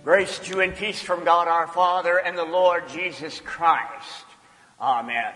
Grace to you and peace from God our Father and the Lord Jesus Christ. Amen.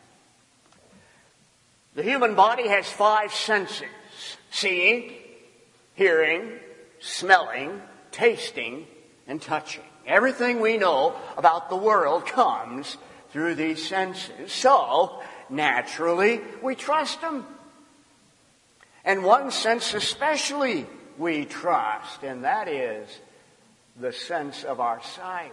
The human body has 5 senses: seeing, hearing, smelling, tasting, and touching. Everything we know about the world comes through these senses. So, naturally, we trust them. And one sense especially we trust, and that is the sense of our sight.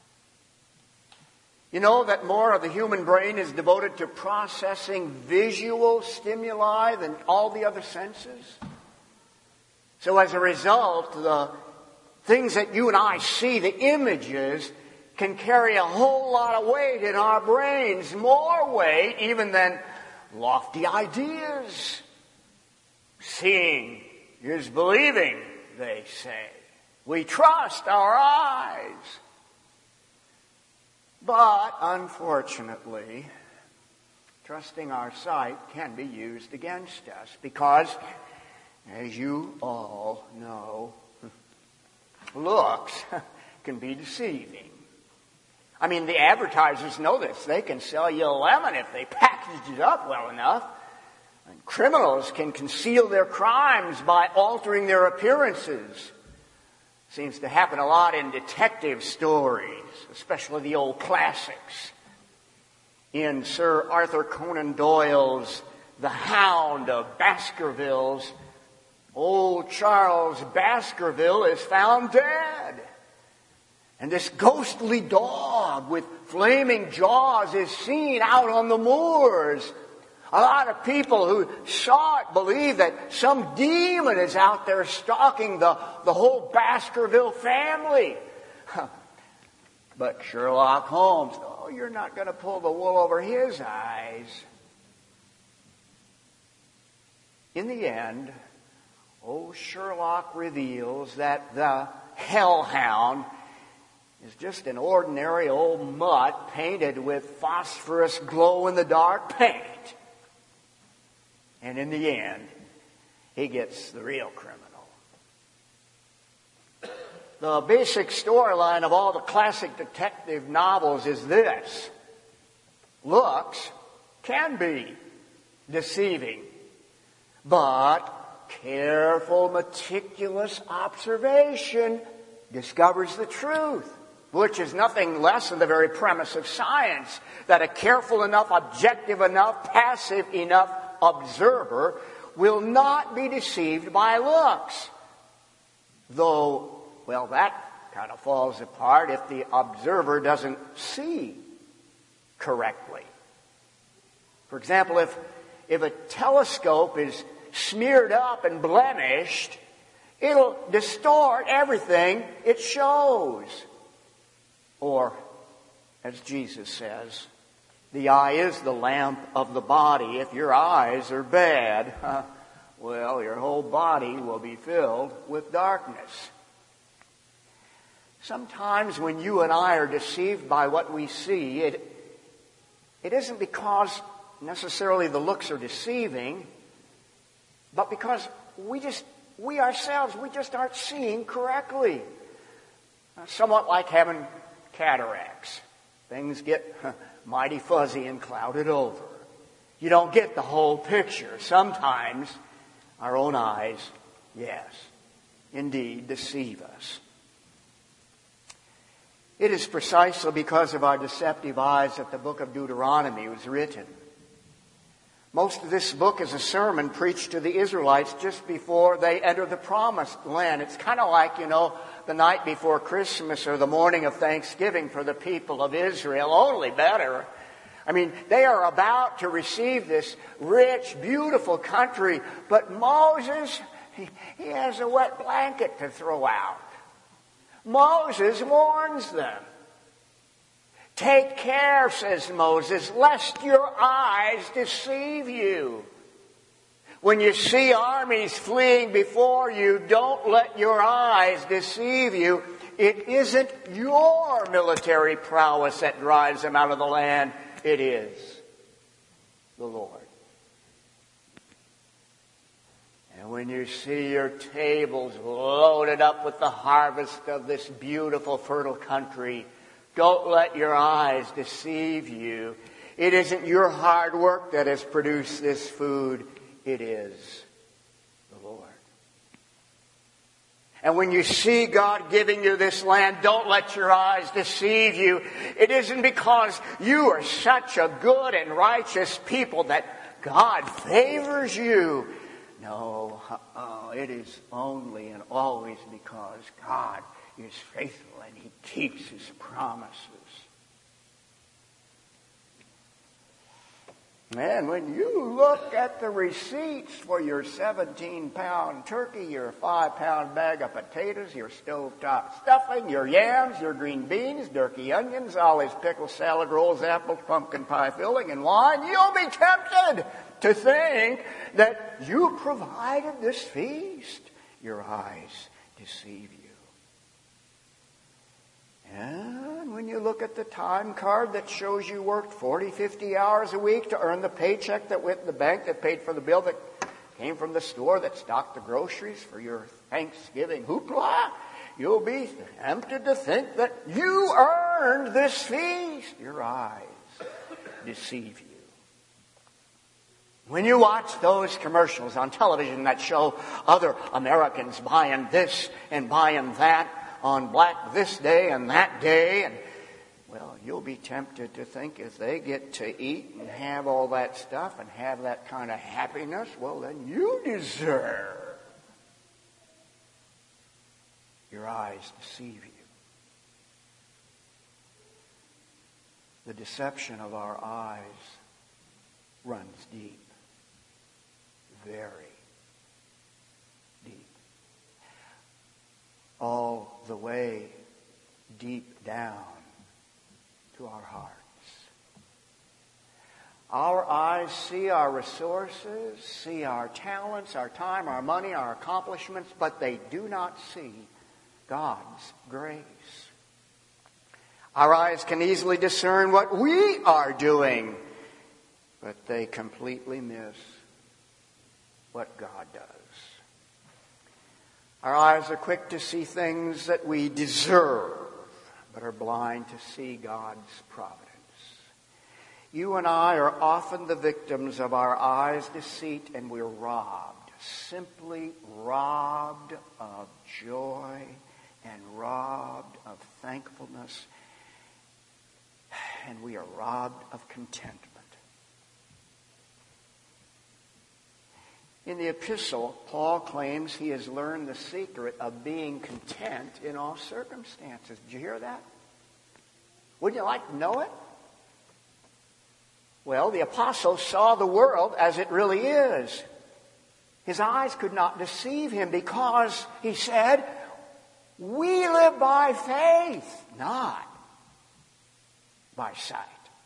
You know that more of the human brain is devoted to processing visual stimuli than all the other senses. So as a result, the things that you and I see, the images, can carry a whole lot of weight in our brains, more weight even than lofty ideas. Seeing is believing, they say. We trust our eyes. But, unfortunately, trusting our sight can be used against us because, as you all know, looks can be deceiving. I mean, the advertisers know this. They can sell you a lemon if they package it up well enough. And criminals can conceal their crimes by altering their appearances. Seems to happen a lot in detective stories, especially the old classics. In Sir Arthur Conan Doyle's The Hound of Baskervilles, old Charles Baskerville is found dead. And this ghostly dog with flaming jaws is seen out on the moors. A lot of people who saw it believe that some demon is out there stalking the whole Baskerville family. But Sherlock Holmes, you're not going to pull the wool over his eyes. In the end, Sherlock reveals that the hellhound is just an ordinary old mutt painted with phosphorus glow-in-the-dark paint. And in the end, he gets the real criminal. The basic storyline of all the classic detective novels is this: looks can be deceiving, but careful, meticulous observation discovers the truth, which is nothing less than the very premise of science, that a careful enough, objective enough, passive enough observer will not be deceived by looks. Though, that kind of falls apart if the observer doesn't see correctly. For example, if a telescope is smeared up and blemished, it'll distort everything it shows. Or, as Jesus says, the eye is the lamp of the body. If your eyes are bad, your whole body will be filled with darkness. Sometimes when you and I are deceived by what we see, it isn't because necessarily the looks are deceiving, but because we ourselves aren't seeing correctly. Somewhat like having cataracts. Things get mighty fuzzy and clouded over. You don't get the whole picture. Sometimes our own eyes, yes, indeed, deceive us. It is precisely because of our deceptive eyes that the book of Deuteronomy was written. Most of this book is a sermon preached to the Israelites just before they enter the promised land. It's kind of like, the night before Christmas or the morning of Thanksgiving for the people of Israel, only better. I mean, they are about to receive this rich, beautiful country, but Moses, he has a wet blanket to throw out. Moses warns them. Take care, says Moses, lest your eyes deceive you. When you see armies fleeing before you, don't let your eyes deceive you. It isn't your military prowess that drives them out of the land. It is the Lord. And when you see your tables loaded up with the harvest of this beautiful, fertile country, don't let your eyes deceive you. It isn't your hard work that has produced this food. It is the Lord. And when you see God giving you this land, don't let your eyes deceive you. It isn't because you are such a good and righteous people that God favors you. No, it is only and always because God is faithful and He keeps His promises. Man, when you look at the receipts for your 17-pound turkey, your 5-pound bag of potatoes, your stovetop stuffing, your yams, your green beans, turkey onions, olives, pickles, salad rolls, apples, pumpkin pie filling, and wine, you'll be tempted to think that you provided this feast. Your eyes deceive you. And when you look at the time card that shows you worked 40, 50 hours a week to earn the paycheck that went in the bank that paid for the bill that came from the store that stocked the groceries for your Thanksgiving hoopla, you'll be tempted to think that you earned this feast. Your eyes deceive you. When you watch those commercials on television that show other Americans buying this and buying that on Black this day and that day, and well, you'll be tempted to think if they get to eat and have all that stuff and have that kind of happiness, well, then you deserve. Your eyes deceive you. The deception of our eyes runs deep, very deep. All the way deep down to our hearts. Our eyes see our resources, see our talents, our time, our money, our accomplishments, but they do not see God's grace. Our eyes can easily discern what we are doing, but they completely miss what God does. Our eyes are quick to see things that we deserve, but are blind to see God's providence. You and I are often the victims of our eyes' deceit, and we're robbed, simply robbed of joy and robbed of thankfulness, and we are robbed of contentment. In the epistle, Paul claims he has learned the secret of being content in all circumstances. Did you hear that? Wouldn't you like to know it? Well, the apostle saw the world as it really is. His eyes could not deceive him because, he said, we live by faith, not by sight.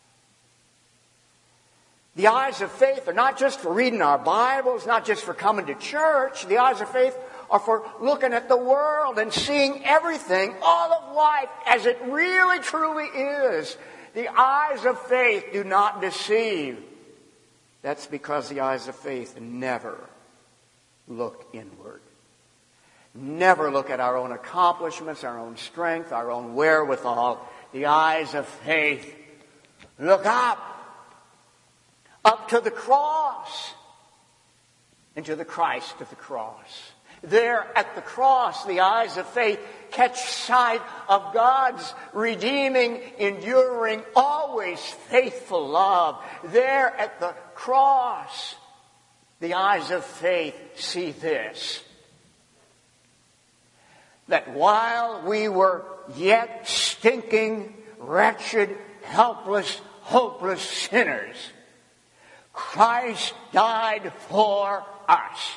The eyes of faith are not just for reading our Bibles, not just for coming to church. The eyes of faith are for looking at the world and seeing everything, all of life, as it really truly is. The eyes of faith do not deceive. That's because the eyes of faith never look inward. Never look at our own accomplishments, our own strength, our own wherewithal. The eyes of faith look up to the cross, and to the Christ of the cross. There at the cross, the eyes of faith catch sight of God's redeeming, enduring, always faithful love. There at the cross, the eyes of faith see this: that while we were yet stinking, wretched, helpless, hopeless sinners, Christ died for us.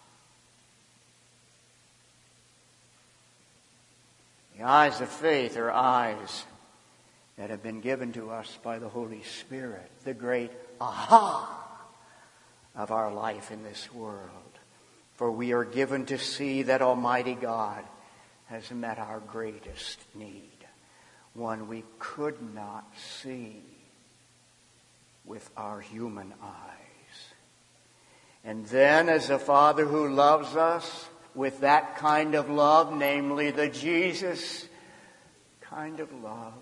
The eyes of faith are eyes that have been given to us by the Holy Spirit, the great aha of our life in this world. For we are given to see that Almighty God has met our greatest need, one we could not see with our human eyes. And then, as a Father who loves us with that kind of love, namely the Jesus kind of love,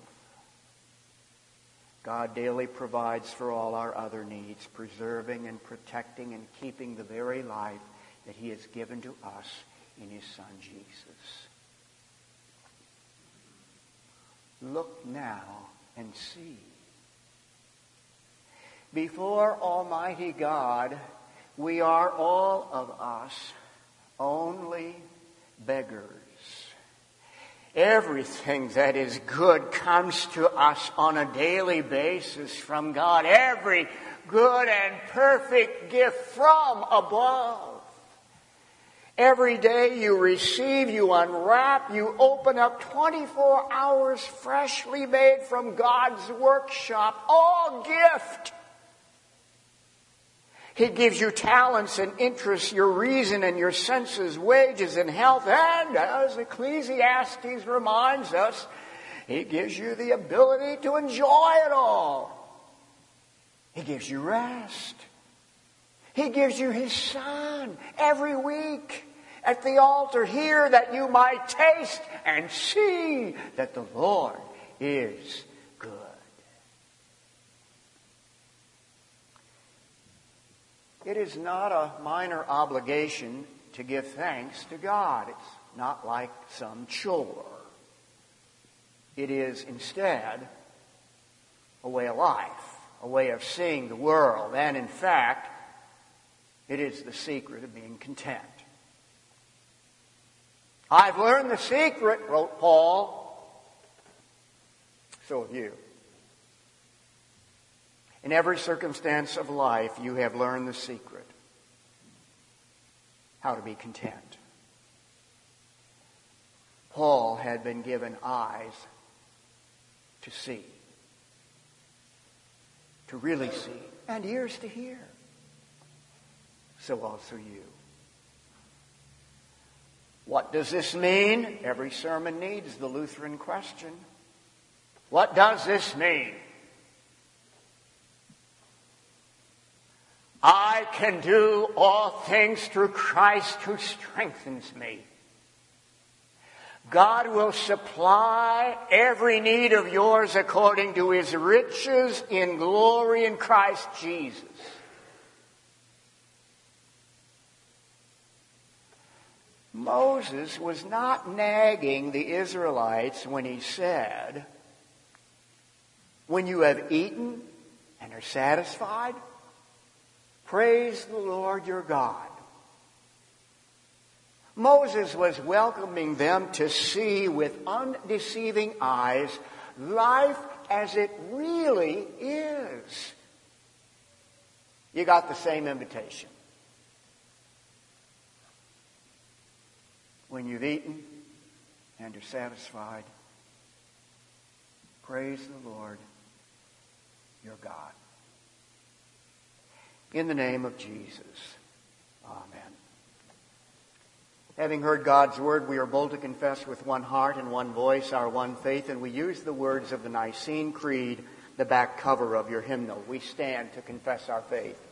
God daily provides for all our other needs, preserving and protecting and keeping the very life that He has given to us in His Son Jesus. Look now and see. Before Almighty God, we are all of us only beggars. Everything that is good comes to us on a daily basis from God. Every good and perfect gift from above. Every day you receive, you unwrap, you open up 24 hours freshly made from God's workshop. All gift. He gives you talents and interests, your reason and your senses, wages and health. And as Ecclesiastes reminds us, He gives you the ability to enjoy it all. He gives you rest. He gives you His Son every week at the altar here that you might taste and see that the Lord is good. It is not a minor obligation to give thanks to God. It's not like some chore. It is instead a way of life, a way of seeing the world, and in fact, it is the secret of being content. I've learned the secret, wrote Paul. So have you. In every circumstance of life, you have learned the secret. How to be content. Paul had been given eyes to see. To really see. And ears to hear. So also you. What does this mean? Every sermon needs the Lutheran question. What does this mean? I can do all things through Christ who strengthens me. God will supply every need of yours according to His riches in glory in Christ Jesus. Moses was not nagging the Israelites when he said, when you have eaten and are satisfied, praise the Lord your God. Moses was welcoming them to see with undeceiving eyes life as it really is. You got the same invitation. When you've eaten and are satisfied, praise the Lord your God. In the name of Jesus. Amen. Having heard God's word, we are bold to confess with one heart and one voice our one faith, and we use the words of the Nicene Creed, the back cover of your hymnal. We stand to confess our faith.